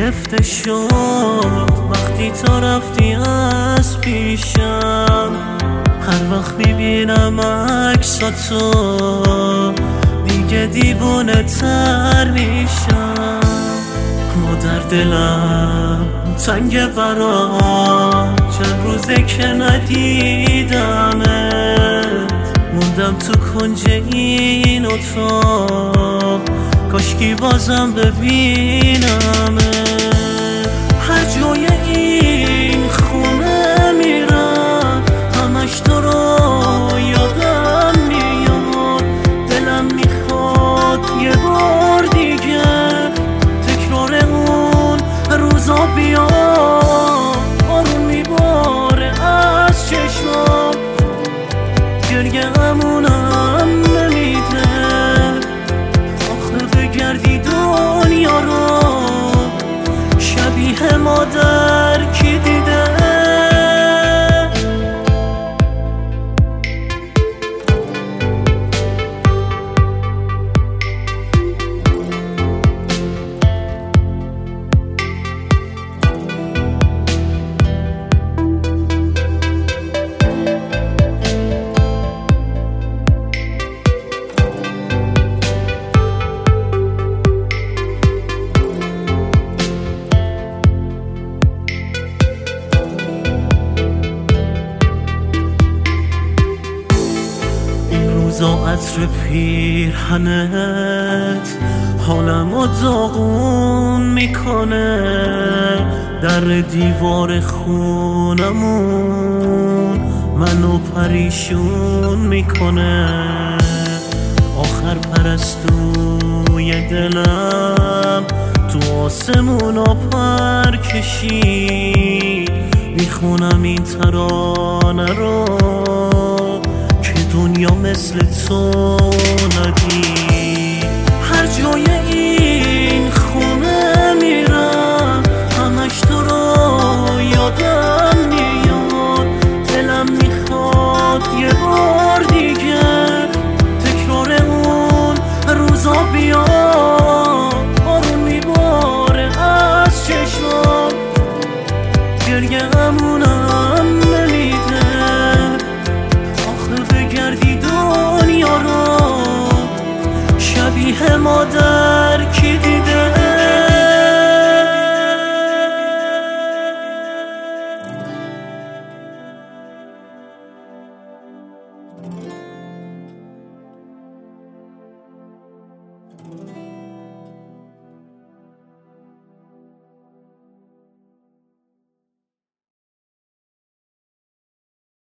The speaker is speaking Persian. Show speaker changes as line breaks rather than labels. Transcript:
گرفته شد وقتی تو رفتی از پیشم. هر وقت میبینم عکساتو دیگه دیوونه تر میشم. در دلم تنگ برات چند روزه که ندیدمت. موندم تو کنج این اتاق کاشکی بازم ببینمت. هر جای این خونه میرم همش تو رو یادم میاد. دلم میخواد یه بار دیگه تکرار اون روزا بیاد. آروم میباره از چشمام گریه همونم نمیده. آخه بگردی دنیا رو شبیه مادر کی دیده. روزا عطر پیرهنت حالمو داغون میکنه. در دیوار خونمون منو پریشون میکنه. آخر پرستوی دلم تو آسمونا پر کشید. میخونم این ترانه رو دنیا مثل تو ندید. هر جای این خونه میرم همش تو رو یادم میاد. دلم میخواد یه بار دیگه تکرار اون روزا بیاد. آروم میباره از چشمام گریه همونم نمیده. بگردی دنیا رو شبیه مادر کی دیده.